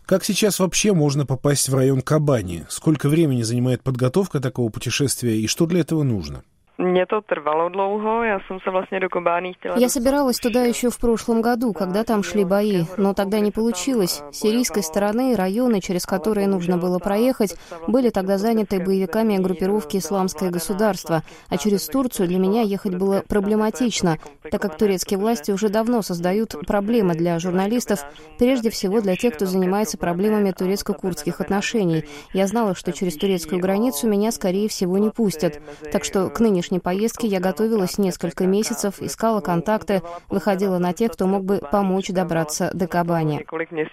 Как сейчас вообще можно попасть в район Кобани? Сколько времени занимает подготовка такого путешествия и что для этого нужно? Мне to trvalo dlouho, я do Kobány chtěla... Я собиралась туда еще в прошлом году, когда там шли бои, но тогда не получилось. С сирийской стороны районы, через которые нужно было проехать, были тогда заняты боевиками группировки «Исламское государство», а через Турцию для меня ехать было проблематично, так как турецкие власти уже давно создают проблемы для журналистов, прежде всего для тех, кто занимается проблемами турецко-курдских отношений. Я знала, что через турецкую границу меня, скорее всего, не пустят, так что к нынешней поездке я готовилась несколько месяцев, искала контакты, выходила на тех, кто мог бы помочь добраться до Кобани.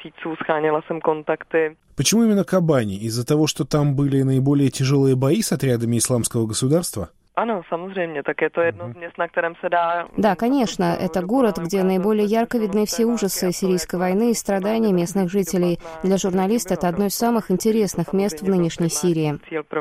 Почему именно Кобани? Из-за того, что там были наиболее тяжелые бои с отрядами Исламского государства? Да, конечно, это город, где наиболее ярко видны все ужасы сирийской войны и страдания местных жителей. Для журналиста это одно из самых интересных мест в нынешней Сирии.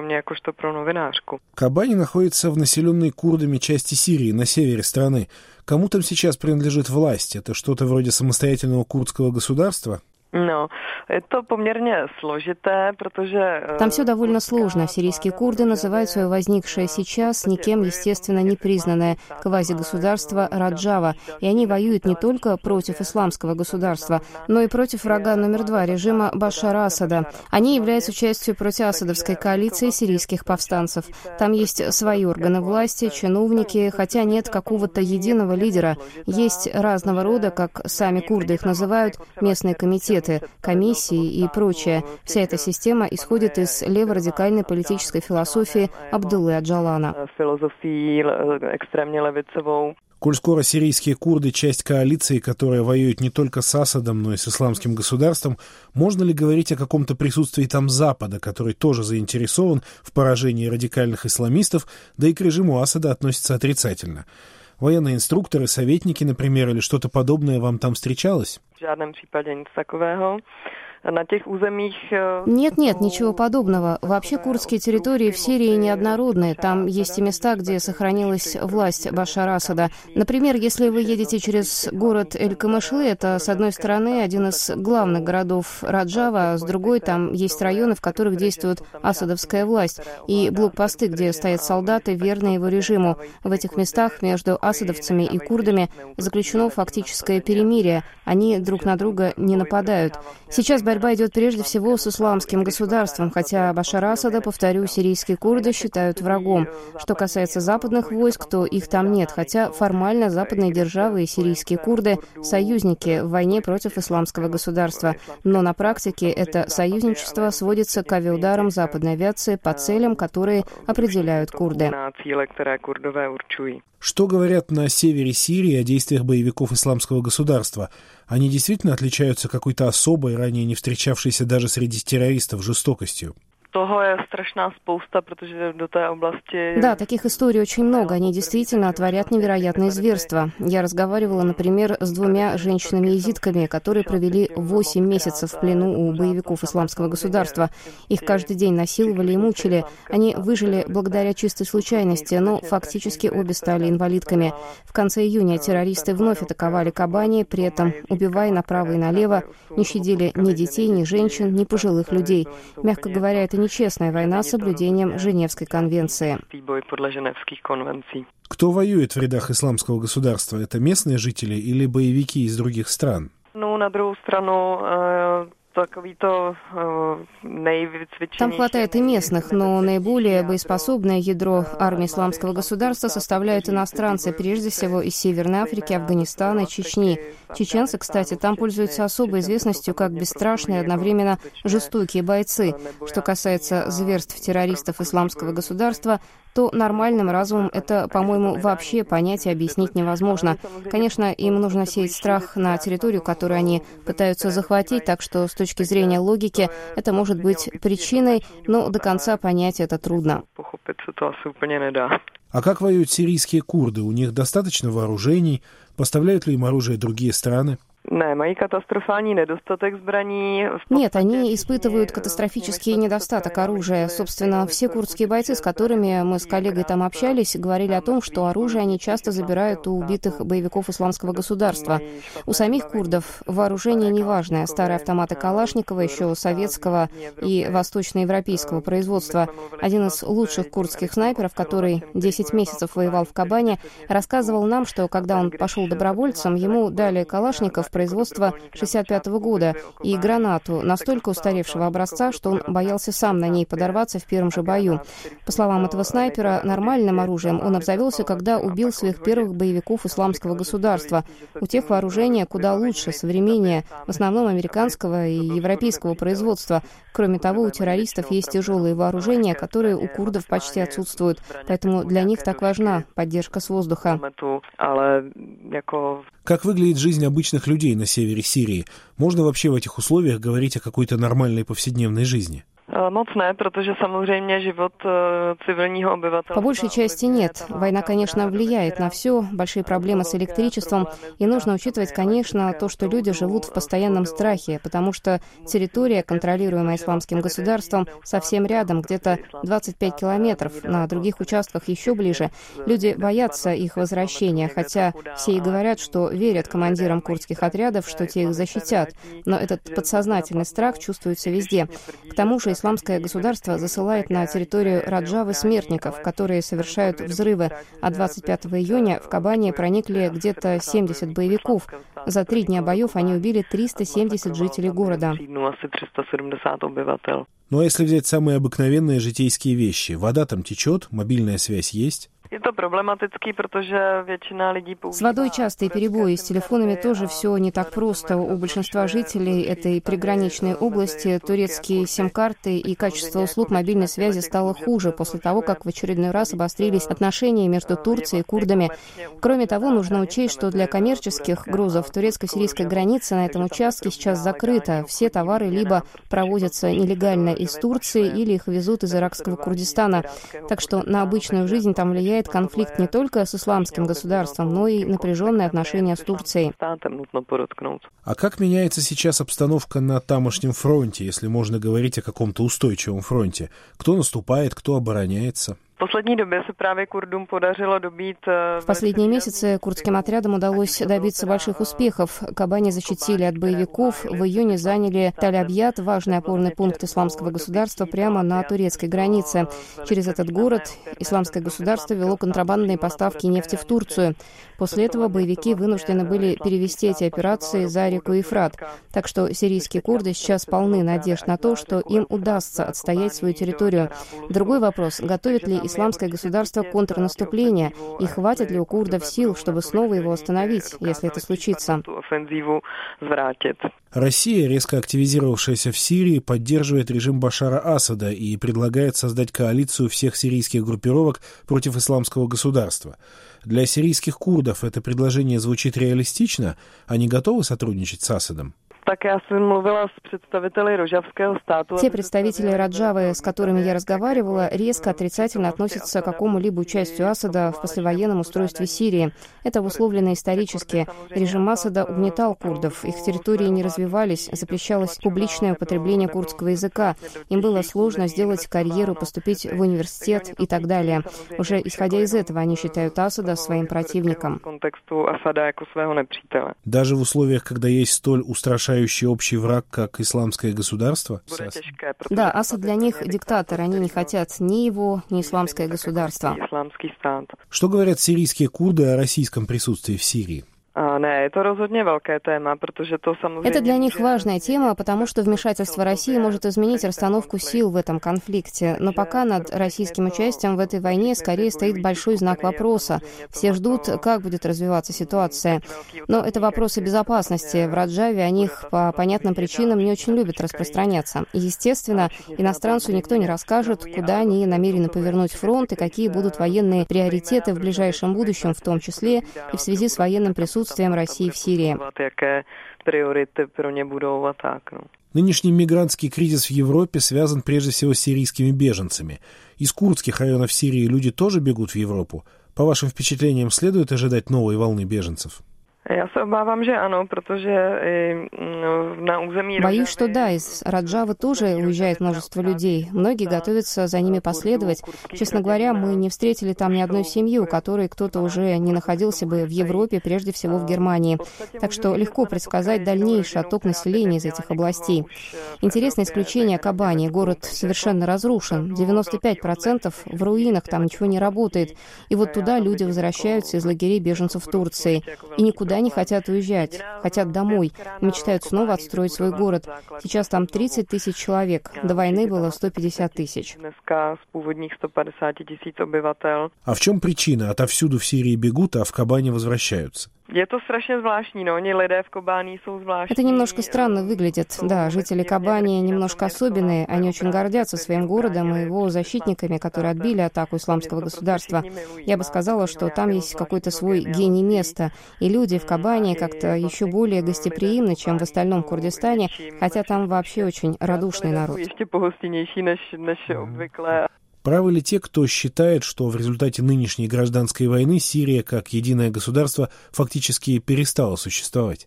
Кобани находится в населенной курдами части Сирии, на севере страны. Кому там сейчас принадлежит власть? Это что-то вроде самостоятельного курдского государства? Это померне сложité, protože... Там все довольно сложно. Сирийские курды называют свое возникшее сейчас никем, естественно, не признанное квазигосударство Раджава. И они воюют не только против исламского государства, но и против врага номер 2, режима Башара Асада. Они являются частью протиасадовской коалиции сирийских повстанцев. Там есть свои органы власти, чиновники, хотя нет какого-то единого лидера. Есть разного рода, как сами курды их называют, местные комитеты, комиссии и прочее. Вся эта система исходит из леворадикальной политической философии Абдуллы Аджалана. Коль скоро сирийские курды – часть коалиции, которая воюет не только с Асадом, но и с исламским государством, можно ли говорить о каком-то присутствии там Запада, который тоже заинтересован в поражении радикальных исламистов, да и к режиму Асада относится отрицательно? Военные инструкторы, советники, например, или что-то подобное вам там встречалось? В žádném případě nic takového. Нет, ничего подобного. Вообще курдские территории в Сирии неоднородные. Там есть и места, где сохранилась власть Башара Асада. Например, если вы едете через город Эль-Камышлы, это, с одной стороны, один из главных городов Раджава, а с другой там есть районы, в которых действует асадовская власть, и блокпосты, где стоят солдаты, верные его режиму. В этих местах между асадовцами и курдами заключено фактическое перемирие. Они друг на друга не нападают. Сейчас борьба идет прежде всего с исламским государством, хотя Башара Асада, повторю, сирийские курды считают врагом. Что касается западных войск, то их там нет, хотя формально западные державы и сирийские курды – союзники в войне против исламского государства. Но на практике это союзничество сводится к авиаударам западной авиации по целям, которые определяют курды. Что говорят на севере Сирии о действиях боевиков исламского государства? Они действительно отличаются какой-то особой, ранее не встречавшейся даже среди террористов, жестокостью? Да, таких историй очень много. Они действительно творят невероятные зверства. Я разговаривала, например, с 2 женщинами-езидками, которые провели 8 месяцев в плену у боевиков исламского государства. Их каждый день насиловали и мучили. Они выжили благодаря чистой случайности, но фактически обе стали инвалидками. В конце июня террористы вновь атаковали Кобани, при этом убивая направо и налево, не щадили ни детей, ни женщин, ни пожилых людей. Мягко говоря, это нечестная война с соблюдением Женевской конвенции. Кто воюет в рядах исламского государства? Это местные жители или боевики из других стран? На другую сторону... Там хватает и местных, но наиболее боеспособное ядро армии исламского государства составляют иностранцы, прежде всего из Северной Африки, Афганистана и Чечни. Чеченцы, кстати, там пользуются особой известностью как бесстрашные и одновременно жестокие бойцы. Что касается зверств террористов исламского государства, то нормальным разумом это, по-моему, вообще понять и объяснить невозможно. Конечно, им нужно сеять страх на территорию, которую они пытаются захватить, так что с точки зрения логики это может быть причиной, но до конца понять это трудно. А как воюют сирийские курды? У них достаточно вооружений? Поставляют ли им оружие другие страны? Нет, они испытывают катастрофический недостаток оружия. Собственно, все курдские бойцы, с которыми мы с коллегой там общались, говорили о том, что оружие они часто забирают у убитых боевиков Исламского государства. У самих курдов вооружение неважное. Старые автоматы Калашникова, еще советского и восточноевропейского производства. Один из лучших курдских снайперов, который 10 месяцев воевал в Кобани, рассказывал нам, что когда он пошел добровольцем, ему дали Калашников производства 1965 года и гранату настолько устаревшего образца, что он боялся сам на ней подорваться в первом же бою. По словам этого снайпера, нормальным оружием он обзавелся, когда убил своих первых боевиков Исламского государства. У тех вооружения куда лучше, современнее, в основном американского и европейского производства. Кроме того, у террористов есть тяжелые вооружения, которые у курдов почти отсутствуют. Поэтому для них так важна поддержка с воздуха. Как выглядит жизнь обычных людей на севере Сирии? Можно вообще в этих условиях говорить о какой-то нормальной повседневной жизни? По большей части нет. Война, конечно, влияет на все, большие проблемы с электричеством, и нужно учитывать, конечно, то, что люди живут в постоянном страхе, потому что территория, контролируемая Исламским государством, совсем рядом, где-то 25 километров, на других участках еще ближе. Люди боятся их возвращения, хотя все и говорят, что верят командирам курдских отрядов, что те их защитят, но этот подсознательный страх чувствуется везде. К тому же Исламское государство засылает на территорию Раджавы смертников, которые совершают взрывы. А 25 июня в Кобани проникли где-то 70 боевиков. За 3 дня боев они убили 370 жителей города. Ну а если взять самые обыкновенные житейские вещи? Вода там течет, мобильная связь есть? С водой частые перебои, с телефонами тоже все не так просто. У большинства жителей этой приграничной области турецкие сим-карты и качество услуг мобильной связи стало хуже после того, как в очередной раз обострились отношения между Турцией и курдами. Кроме того, нужно учесть, что для коммерческих грузов турецко-сирийская граница на этом участке сейчас закрыта. Все товары либо провозятся нелегально из Турции, или их везут из иракского Курдистана. Так что на обычную жизнь там влияет конфликт не только с Исламским государством, но и напряженные отношения с Турцией. А как меняется сейчас обстановка на тамошнем фронте, если можно говорить о каком-то устойчивом фронте? Кто наступает, кто обороняется? В последние месяцы курдским отрядам удалось добиться больших успехов. Кобани защитили от боевиков. В июне заняли Таль-Абьят, важный опорный пункт Исламского государства, прямо на турецкой границе. Через этот город Исламское государство вело контрабандные поставки нефти в Турцию. После этого боевики вынуждены были перевести эти операции за реку Ефрат. Так что сирийские курды сейчас полны надежд на то, что им удастся отстоять свою территорию. Другой вопрос: готовит ли Исламское государство контрнаступление, и хватит ли у курдов сил, чтобы снова его остановить, если это случится? Россия, резко активизировавшаяся в Сирии, поддерживает режим Башара Асада и предлагает создать коалицию всех сирийских группировок против Исламского государства. Для сирийских курдов это предложение звучит реалистично? Они готовы сотрудничать с Асадом? Те представители Раджавы, с которыми я разговаривала, резко отрицательно относятся к какому-либо участию Асада в послевоенном устройстве Сирии. Это обусловлено исторически. Режим Асада угнетал курдов, их территории не развивались, запрещалось публичное употребление курдского языка. Им было сложно сделать карьеру, поступить в университет и так далее. Уже исходя из этого, они считают Асада своим противником. Даже в условиях, когда есть столь устрашающий общий враг, как Исламское государство? Да, Асад для них диктатор. Они не хотят ни его, ни Исламское государство. Что говорят сирийские курды о российском присутствии в Сирии? Это для них важная тема, потому что вмешательство России может изменить расстановку сил в этом конфликте. Но пока над российским участием в этой войне скорее стоит большой знак вопроса. Все ждут, как будет развиваться ситуация. Но это вопросы безопасности. В Раджаве о них по понятным причинам не очень любят распространяться. Естественно, иностранцу никто не расскажет, куда они намерены повернуть фронт и какие будут военные приоритеты в ближайшем будущем, в том числе и в связи с военным присутствием России в Сирии. Нынешний мигрантский кризис в Европе связан прежде всего с сирийскими беженцами. Из курдских районов Сирии люди тоже бегут в Европу. По вашим впечатлениям, следует ожидать новой волны беженцев? Боюсь, что да, из Раджавы тоже уезжает множество людей. Многие готовятся за ними последовать. Честно говоря, мы не встретили там ни одной семьи, у которой кто-то уже не находился бы в Европе, прежде всего в Германии. Так что легко предсказать дальнейший отток населения из этих областей. Интересное исключение Кобани. Город совершенно разрушен. 95% в руинах, там ничего не работает. И вот туда люди возвращаются из лагерей беженцев в Турции. И никуда не хотят уезжать. Хотят домой. Мечтают снова отстроить свой город. Сейчас там 30 тысяч человек. До войны было 150 тысяч. А в чем причина? Отовсюду в Сирии бегут, а в Кобани возвращаются. Это немножко странно выглядит. Да, жители Кобани немножко особенные. Они очень гордятся своим городом и его защитниками, которые отбили атаку исламского государства. Я бы сказала, что там есть какой-то свой гений места. И люди в Кобани как-то еще более гостеприимны, чем в остальном Курдистане, хотя там вообще очень радушный народ. Правы ли те, кто считает, что в результате нынешней гражданской войны Сирия как единое государство фактически перестала существовать?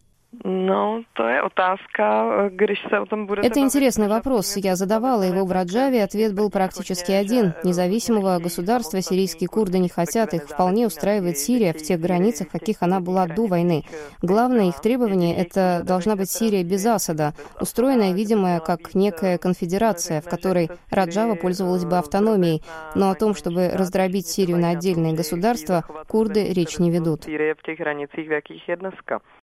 Это интересный вопрос. Я задавала его в Раджаве, ответ был практически один. Независимого государства сирийские курды не хотят, их вполне устраивает Сирия в тех границах, каких она была до войны. Главное их требование – это должна быть Сирия без Асада, устроенная, видимо, как некая конфедерация, в которой Раджава пользовалась бы автономией. Но о том, чтобы раздробить Сирию на отдельные государства, курды речь не ведут.